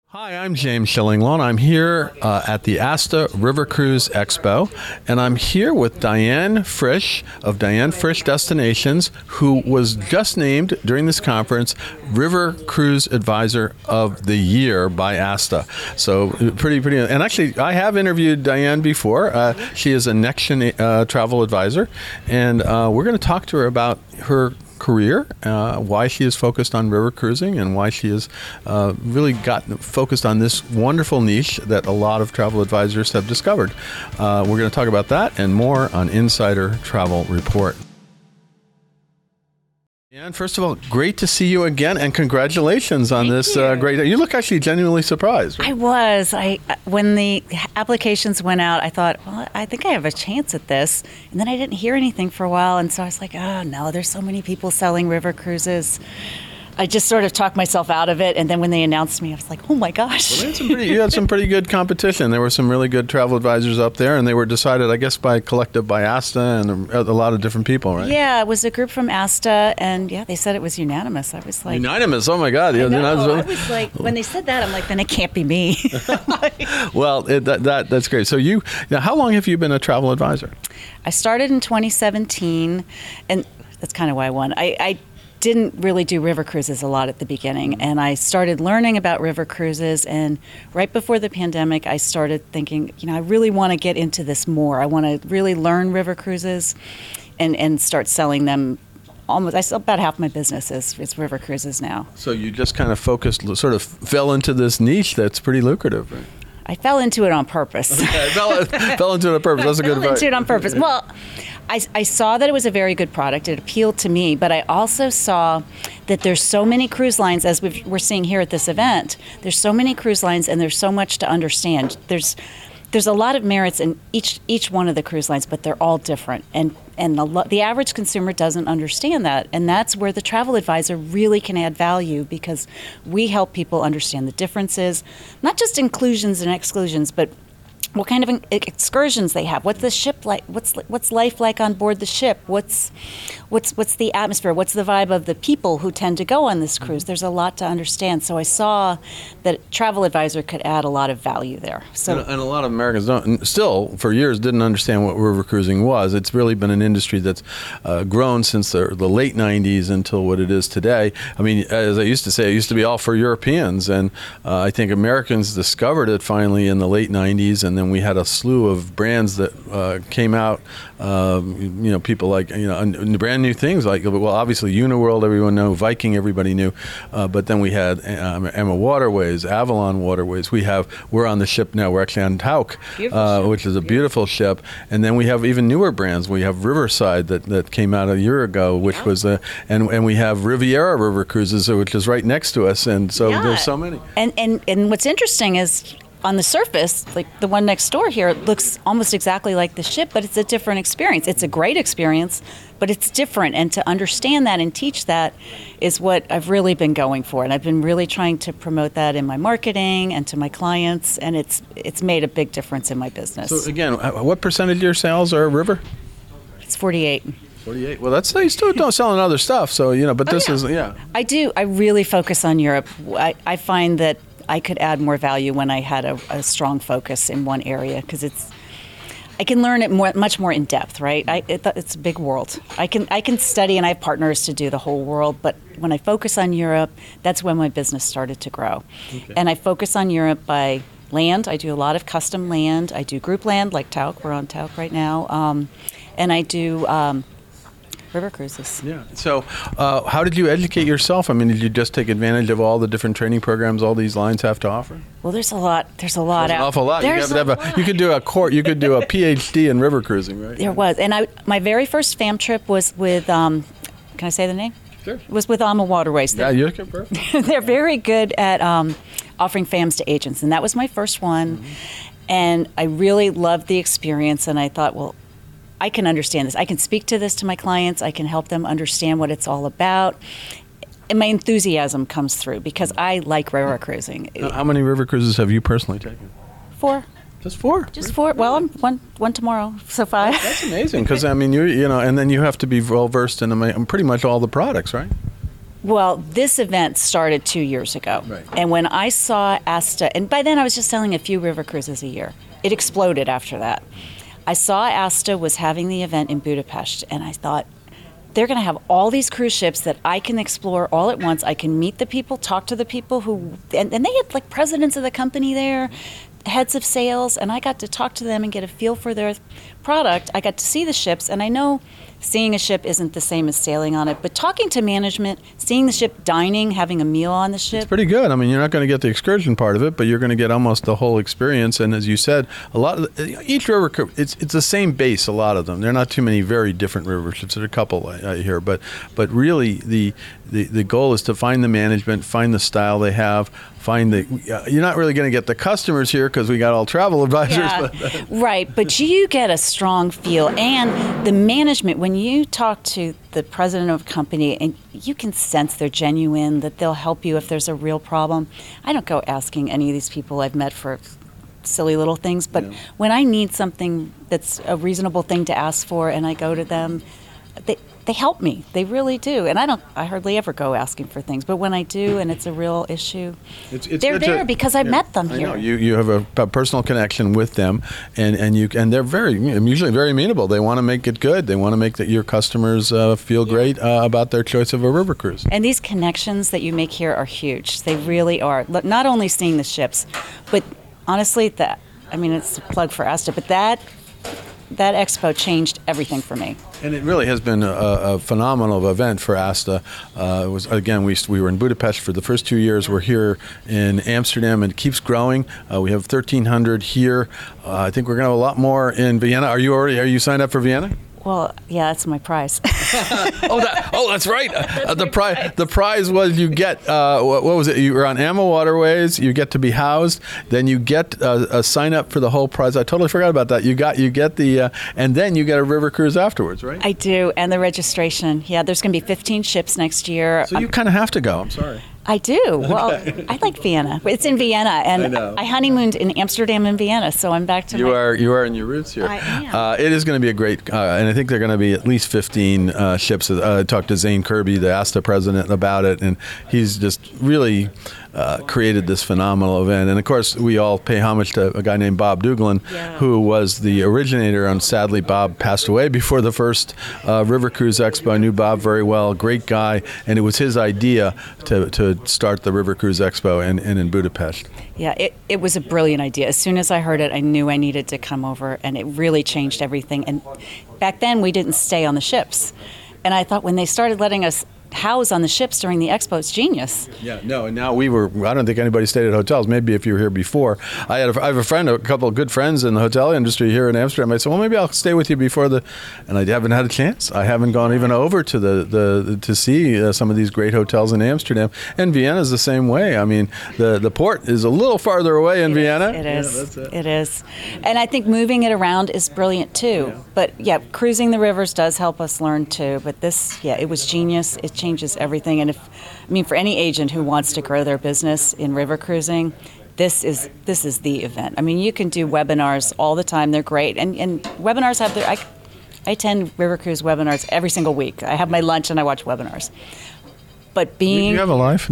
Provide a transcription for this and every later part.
Hi, I'm James Shillinglaw. I'm here at the ASTA River Cruise Expo, and I'm here with Diane Frisch of Diane Frisch Destinations, who was just named during this conference River Cruise Advisor of the Year by ASTA. So pretty. And actually, I have interviewed Diane before. She is a NextGen travel advisor, and we're going to talk to her about her career, why she is focused on river cruising, and why she has really gotten focused on this wonderful niche that a lot of travel advisors have discovered. We're going to talk about that and more on Insider Travel Report. And first of all, great to see you again, and congratulations on this great. You look actually genuinely surprised. Right? I was. When the applications went out, I thought, well, I think I have a chance at this. And then I didn't hear anything for a while, and so I was like, oh no, there's so many people selling river cruises. I just sort of talked myself out of it, and then when they announced me, I was like, oh my gosh. Well, you had some pretty good competition. There were some really good travel advisors up there, and they were decided, I guess, by ASTA and a lot of different people, right? Yeah, it was a group from ASTA, and yeah, they said it was unanimous. I was like... Unanimous? Oh my God. I was like, when they said that, I'm like, then it can't be me. Well, that's great. So now, how long have you been a travel advisor? I started in 2017, and that's kind of why I won. I didn't really do river cruises a lot at the beginning, and I started learning about river cruises, and right before the pandemic I started thinking, I really want to get into this more. I want to really learn river cruises and start selling them. About half my business is river cruises now. So you just kind of sort of fell into this niche that's pretty lucrative, right? I fell into it on purpose. Okay, fell into it on purpose. That's a good advice. Fell into it on purpose. Well, I saw that it was a very good product. It appealed to me, but I also saw that there's so many cruise lines, as we're seeing here at this event. There's so many cruise lines, and there's so much to understand. There's a lot of merits in each one of the cruise lines, but they're all different, and the average consumer doesn't understand that, and that's where the travel advisor really can add value, because we help people understand the differences, not just inclusions and exclusions, but what kind of excursions they have. What's the ship like? What's life like on board the ship? What's the atmosphere? What's the vibe of the people who tend to go on this cruise? There's a lot to understand. So I saw that Travel Advisor could add a lot of value there. So and a lot of Americans still for years didn't understand what river cruising was. It's really been an industry that's grown since the late 90s until what it is today. I mean, as I used to say, it used to be all for Europeans, and I think Americans discovered it finally in the late 90s, and then we had a slew of brands that came out, people like, brand new things like, well, obviously Uniworld, everyone knew, Viking, everybody knew, but then we had Emma Waterways, Avalon Waterways. We're on the ship now, we're actually on Tauk, which is a beautiful ship, and then we have even newer brands. We have Riverside that came out a year ago, which was, and we have Riviera River Cruises, which is right next to us, and so there's so many. And what's interesting is, on the surface, like the one next door here, it looks almost exactly like the ship, but it's a different experience. It's a great experience, but it's different. And to understand that and teach that is what I've really been going for. And I've been really trying to promote that in my marketing and to my clients, and it's made a big difference in my business. So again, what percentage of your sales are river? It's 48. 48. Well, that's, you still don't selling other stuff, so, but this is. I do. I really focus on Europe. I find that I could add more value when I had a strong focus in one area, because I can learn it much more in depth, right? It's a big world. I can study, and I have partners to do the whole world, but when I focus on Europe, that's when my business started to grow. Okay. And I focus on Europe by land. I do a lot of custom land. I do group land, like Tauk. We're on Tauk right now. And I do river cruises. Yeah. So how did you educate yourself? I mean, did you just take advantage of all the different training programs all these lines have to offer? Well, there's a lot. There's an awful lot. You could do a PhD in river cruising, right? There was. And my very first FAM trip was with, can I say the name? Sure. It was with Alma Waterways. Yeah, you're perfect. They're very good at offering FAMs to agents, and that was my first one. Mm-hmm. And I really loved the experience, and I thought, well, I can understand this. I can speak to this to my clients. I can help them understand what it's all about. And my enthusiasm comes through because I like river cruising. How many river cruises have you personally taken? 4. Just 4? Just 4. Well, I'm one tomorrow, so 5. That's amazing because, I mean, and then you have to be well-versed in pretty much all the products, right? Well, this event started 2 years ago. Right. And when I saw ASTA, and by then I was just selling a few river cruises a year. It exploded after that. I saw ASTA was having the event in Budapest, and I thought, they're going to have all these cruise ships that I can explore all at once. I can meet the people, talk to the people who, and they had like presidents of the company there, heads of sales, and I got to talk to them and get a feel for their product. I got to see the ships, and I know seeing a ship isn't the same as sailing on it, but talking to management, seeing the ship, dining, having a meal on the ship. It's pretty good. I mean, you're not going to get the excursion part of it, but you're going to get almost the whole experience. And as you said, a lot of each river, it's the same base. A lot of them. There are not too many very different river ships. There are a couple I hear, but really the goal is to find the management, find the style they have, find the. You're not really going to get the customers here because we got all travel advisors. Yeah, but, right. But you get a strong feel, and the management. When you talk to the president of a company, and you can sense they're genuine, that they'll help you if there's a real problem. I don't go asking any of these people I've met for silly little things, but when I need something that's a reasonable thing to ask for, and I go to them, they help me. They really do. And I hardly ever go asking for things, but when I do and it's a real issue, they're there because I met them here. I know. You have a personal connection with them, and they're usually very amenable. They want to make it good. They want to make that your customers feel great about their choice of a river cruise. And these connections that you make here are huge. They really are. Not only seeing the ships, but honestly, it's a plug for ASTA, but that expo changed everything for me. And it really has been a phenomenal event for ASTA. It was, again, we were in Budapest for the first 2 years. We're here in Amsterdam, and it keeps growing. We have 1,300 here. I think we're going to have a lot more in Vienna. Are you signed up for Vienna? Well, yeah, that's my prize. That's right. The prize was you get what was it? You were on AMA Waterways. You get to be housed. Then you get a sign up for the whole prize. I totally forgot about that. You get the and then you get a river cruise afterwards, right? I do, and the registration. Yeah, there's going to be 15 ships next year. So you kind of have to go. I'm sorry. I do. Well, I like Vienna. It's in Vienna, and I honeymooned in Amsterdam and Vienna, so I'm back to you are in your roots here. I am. It is going to be a great, and I think they're going to be at least 15 ships. I talked to Zane Kirby, the ASTA president, about it, and he's just really created this phenomenal event. And of course, we all pay homage to a guy named Bob Duglin, who was the originator. And sadly, Bob passed away before the first River Cruise Expo. I knew Bob very well, great guy, and it was his idea to start the River Cruise Expo in Budapest. Yeah, it was a brilliant idea. As soon as I heard it, I knew I needed to come over, and it really changed everything. And back then, we didn't stay on the ships. And I thought when they started letting us house on the ships during the expo, it's genius. Yeah, no, and now I don't think anybody stayed at hotels. Maybe if you were here before. I have a couple of good friends in the hotel industry here in Amsterdam. I said, well, maybe I'll stay with you before and I haven't had a chance. I haven't gone even over to to see some of these great hotels in Amsterdam. And Vienna is the same way. I mean, the port is a little farther away in Vienna. It is. Yeah, that's it. It is. And I think moving it around is brilliant too. Yeah. But cruising the rivers does help us learn too. But it was genius. It changes everything. And for any agent who wants to grow their business in river cruising, this is the event. I mean, you can do webinars all the time. They're great. And webinars have I attend river cruise webinars every single week. I have my lunch and I watch webinars. But being... You have a life? No?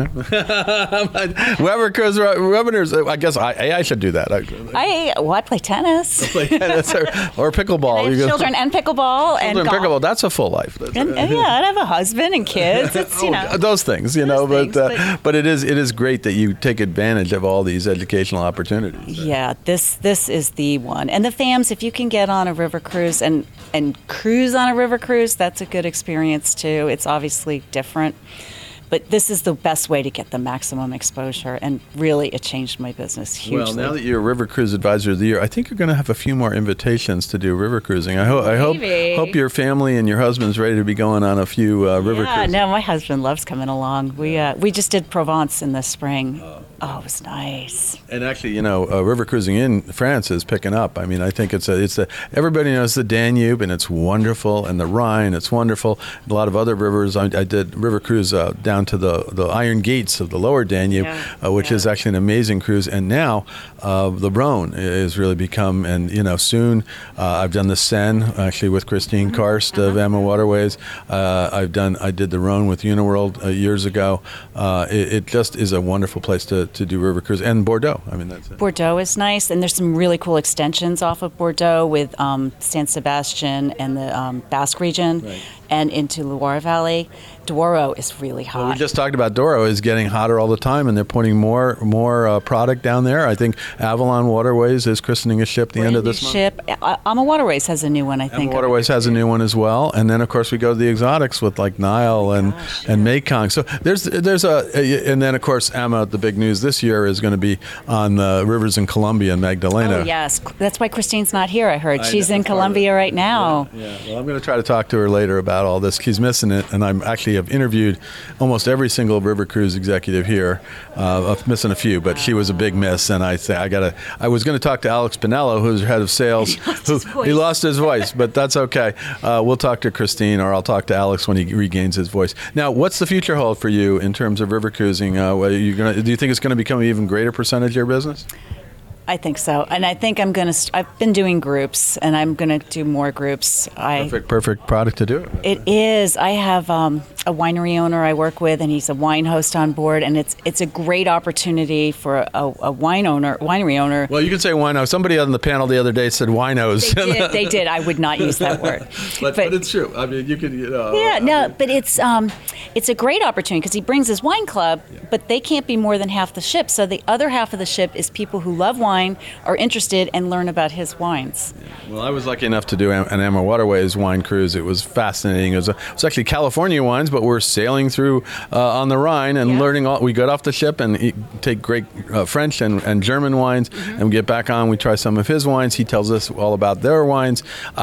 River cruise webinars, I guess I should do that. I play tennis. Or pickleball. I have children and pickleball. Pickleball, that's a full life. And I have a husband and kids. It's, those things, but it is great that you take advantage of all these educational opportunities. Yeah, this is the one. And the FAMs, if you can get on a river cruise and cruise on a river cruise, that's a good experience too. It's obviously different. But this is the best way to get the maximum exposure, and really it changed my business hugely. Well, now that you're River Cruise Advisor of the Year, I think you're going to have a few more invitations to do river cruising. I hope your family and your husband's ready to be going on a few river cruises. No, my husband loves coming along. We just did Provence in the spring. Oh, it was nice. And actually, river cruising in France is picking up. I mean, I think everybody knows the Danube, and it's wonderful, and the Rhine, it's wonderful. A lot of other rivers. I did river cruise down down to the Iron Gates of the lower Danube, which is actually an amazing cruise. And now the Rhone has really become, and soon I've done the Seine actually with Christine Karst of AMA Waterways. I did the Rhone with Uniworld years ago. It just is a wonderful place to do river cruise. And Bordeaux, I mean, that's it. Bordeaux is nice, and there's some really cool extensions off of Bordeaux with San Sebastian and the Basque region, and into Loire Valley. Douro is really hot. Well, we just talked about Douro is getting hotter all the time, and they're putting more product down there. I think Avalon Waterways is christening a ship the end of this month. Ship. AMA Waterways has a new one, I think. AMA Waterways has a new one as well, and then of course we go to the exotics with like Nile and Mekong. So there's and then of course AMA, the big news this year is going to be on the rivers in Colombia and Magdalena. Oh yes, that's why Christine's not here. I heard she's in Colombia right now. Yeah. Well, I'm going to try to talk to her later about all this. She's missing it, and I'm actually have interviewed almost every single river cruise executive here. I'm missing a few, but she was a big miss, and I was going to talk to Alex Pinello, who's head of sales. He lost his voice, but that's okay. We'll talk to Christine, or I'll talk to Alex when he regains his voice. Now, what's the future hold for you in terms of river cruising? Do you think it's going to become an even greater percentage of your business? I think so, and I think I'm going to. I've been doing groups, and I'm going to do more groups. Perfect product to do it. It is. I have a winery owner I work with, and he's a wine host on board, and it's a great opportunity for a winery owner. Well, you can say wine host. Somebody on the panel the other day said wine host. They did. I would not use that word, but it's true. I mean, you could. But it's a great opportunity because he brings his wine club, but they can't be more than half the ship. So the other half of the ship is people who love wine, are interested, and learn about his wines. Well, I was lucky enough to do an AMA Waterways wine cruise. It was fascinating. It was actually California wines, but we're sailing through on the Rhine and learning all. We got off the ship and take great French and German wines, and we get back on. We try some of his wines. He tells us all about their wines.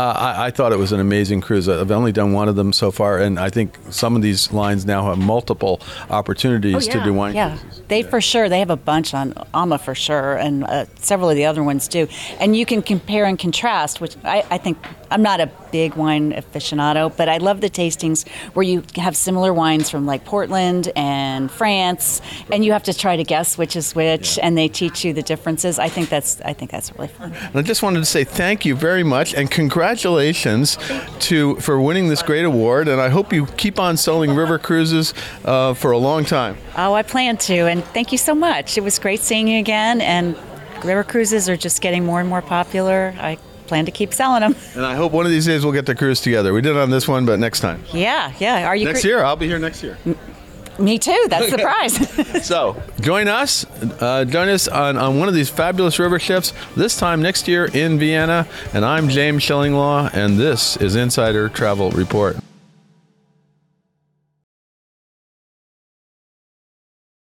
I thought it was an amazing cruise. I've only done one of them so far, and I think some of these lines now have multiple opportunities to do wine cruises. They for sure. They have a bunch on AMA for sure, and several of the other ones do. And you can compare and contrast, which I think, I'm not a big wine aficionado, but I love the tastings where you have similar wines from like Portland and France, and you have to try to guess which is which, and they teach you the differences. I think that's really fun. And I just wanted to say thank you very much, and congratulations for winning this great award, and I hope you keep on selling river cruises for a long time. Oh, I plan to, and thank you so much. It was great seeing you again, and river cruises are just getting more and more popular. I plan to keep selling them. And I hope one of these days we'll get to cruise together. We did on this one, but next time. Yeah. Are you next year? I'll be here next year. Me too. That's the prize. So join us on one of these fabulous river ships, this time next year in Vienna. And I'm James Schillinglaw, and this is Insider Travel Report.